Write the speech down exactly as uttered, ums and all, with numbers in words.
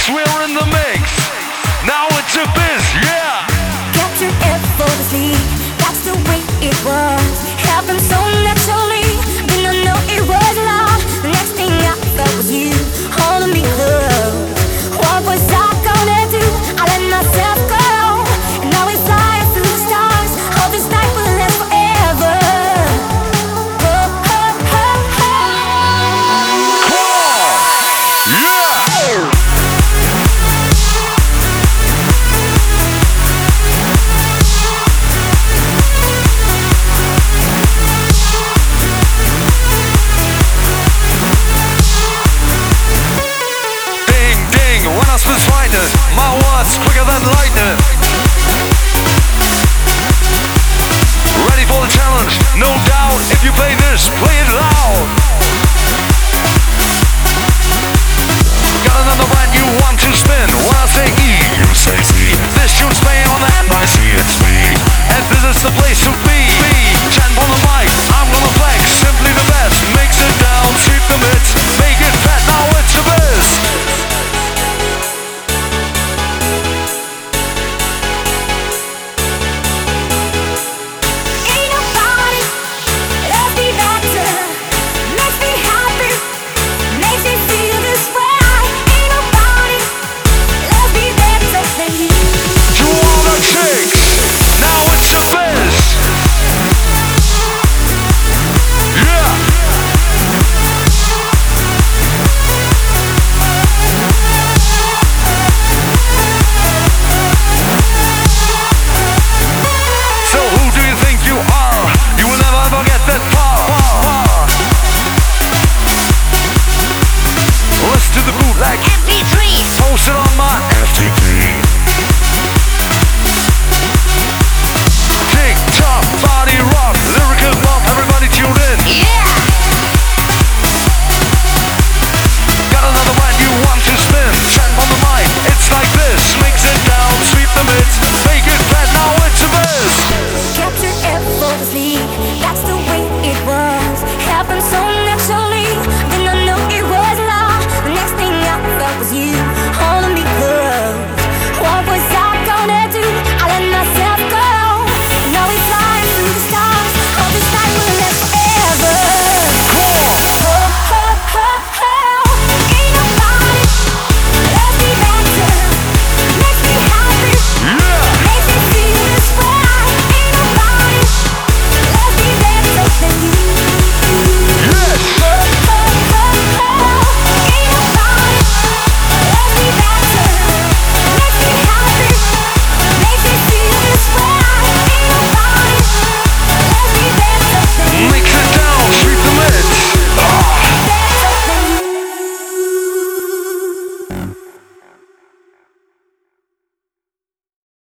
Yes, we're in the mix. Now it's a biz, yeah. Capture effortlessly, that's the way it was. Happened so naturally, didn't know it was love. The next thing I felt was you holding me close. What was I gonna do? I let myself go, and now we fly through the stars. Hope this night will last forever. Oh, oh, oh, oh. Yeah. My words quicker than lightning. Ready for the challenge? No doubt. If you play this, play it